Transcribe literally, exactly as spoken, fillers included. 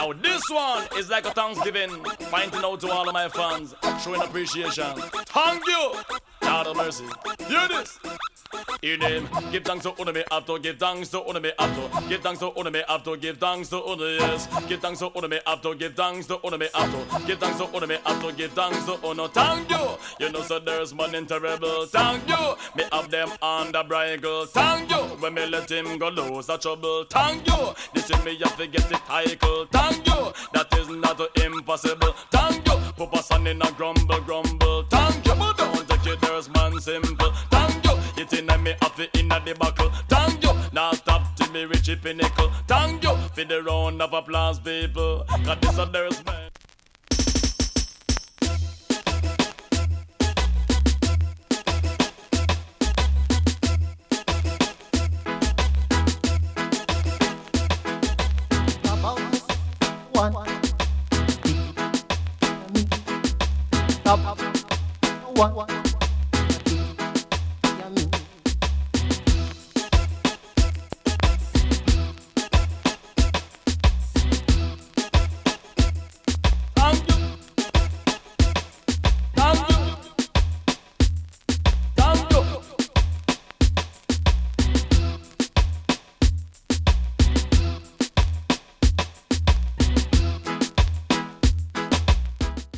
Now this one is like a Thanksgiving, pointing out to all of my fans, showing appreciation. Thank you, God of mercy. Hear this. In name, give thanks to Una me have to give thanks to Una me have to give thanks to Una me have to give thanks to Una, yes. Give thanks to Una me have to give thanks to Una me have to give thanks to Una me have to give thanks to Una. Thank you. You know so there's money terrible. Thank you. Me have them on the bridle. Thank you. When me let him go lose the trouble. Thank you. This is me have to get the title. Thank you. That is not impossible. Thank you. Put a son in a grumble grumble. Thank you. But don't take it there's man simple. Thank you. It in a me up in a debacle. Thank you. Now stop till me reach a pinnacle. Thank you. For the round of applause, people. Cause this a there's man. One.